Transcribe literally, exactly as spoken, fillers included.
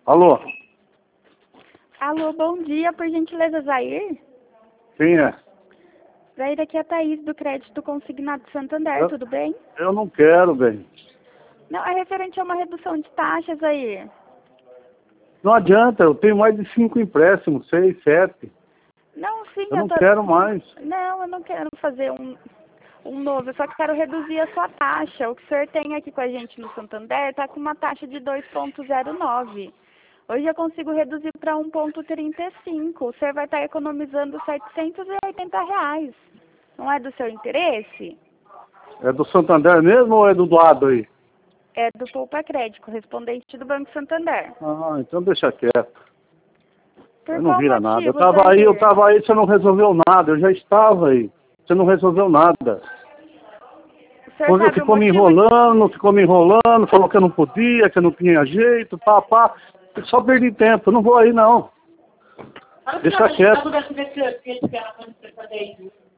Alô? Alô, bom dia, por gentileza, Zair? Quem é? Zair, aqui é a Thaís, do Crédito Consignado Santander, Eu, tudo bem? eu não quero, bem. Não, é referente a uma redução de taxas, Zair. Não adianta, eu tenho mais de cinco empréstimos, seis, sete. Não, sim, Eu eu não tô... quero mais. Não, eu não quero fazer um, um novo, eu só quero reduzir a sua taxa. O que o senhor tem aqui com a gente no Santander está com uma taxa de dois ponto zero nove. Hoje eu consigo reduzir para um ponto trinta e cinco. O senhor vai estar economizando setecentos e oitenta reais. Não é do seu interesse? É do Santander mesmo ou é do doado aí? É do Poupa Crédito, correspondente do Banco Santander. Ah, então deixa quieto. Por Eu não qual vira nada. Eu motivo, tava aí, eu Zair? tava aí, você não resolveu nada. Eu já estava aí. Você não resolveu nada. O senhor Quando sabe o ficou me motivo? enrolando, ficou me enrolando, falou que eu não podia, que eu não tinha jeito, pá, pá. Eu só perdi tempo, eu não vou aí não. Deixa quieto.